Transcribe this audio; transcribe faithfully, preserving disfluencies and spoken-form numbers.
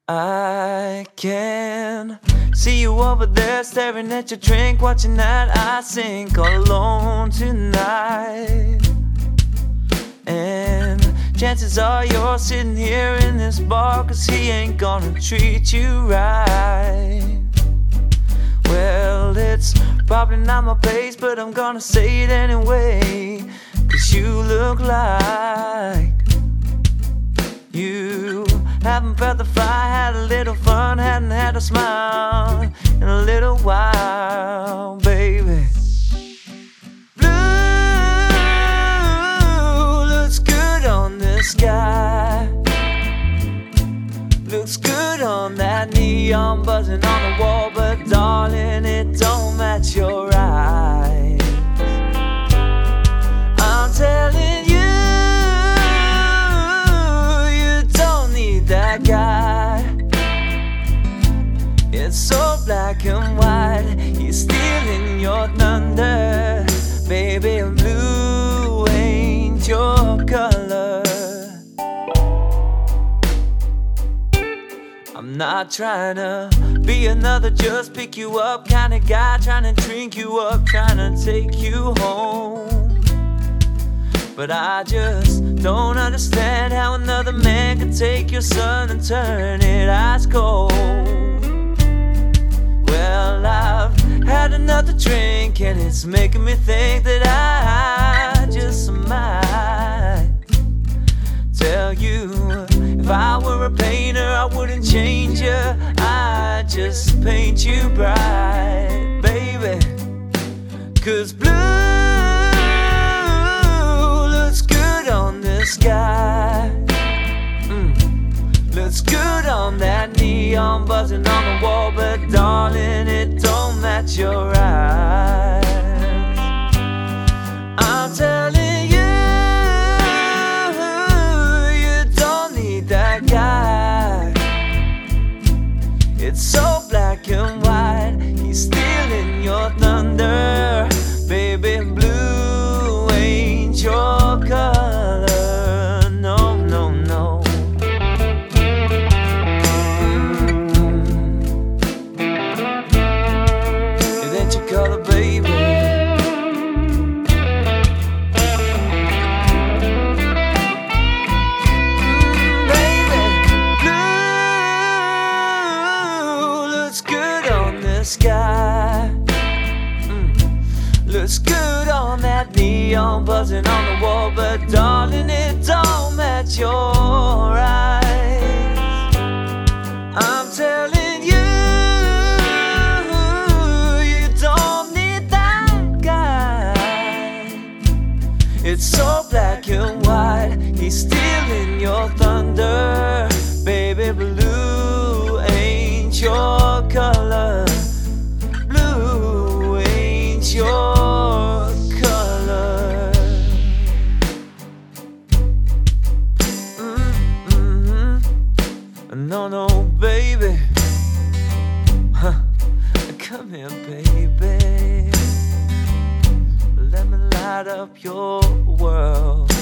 I can see you over there staring at your drink, watching that I sink alone tonight. And chances are you're sitting here in this bar, 'cause he ain't gonna treat you right. Well, it's probably not my place, but I'm gonna say it anyway, 'cause you look like you haven't felt the fire, had a little fun, hadn't had a smile in a little while, baby. Blue looks good on this guy, looks good on that neon buzzing on the wall, but darling, it don't match your eyes. I'm telling you, that guy. It's so black and white, he's stealing your thunder. Baby, blue ain't your color. I'm not trying to be another just pick you up kind of guy, trying to drink you up, trying to take you home. But I just don't understand how another man can take your sun and turn it ice cold. Well, I've had another drink and it's making me think that I just might tell you, if I were a painter, I wouldn't change you, I'd just paint you bright, baby. 'Cause blue on this guy, mm. looks good on that neon buzzing on the wall, but darling, it don't match your eyes. I'm telling you, you don't need that guy. It's so black and white, he's stealing your thunder. Baby, blue ain't your color. No, no, no. Mm-hmm. It ain't your color, baby. Mm, baby, blue looks good on this guy. Mm. Looks good on that neon buzzing on the wall, but darling, it don't match your eyes. I'm telling you, you don't need that guy. It's so black and white, he's stealing your thunder. Baby, blue ain't your color. Blue ain't your no, no, baby. Huh. Come here, baby. Let me light up your world.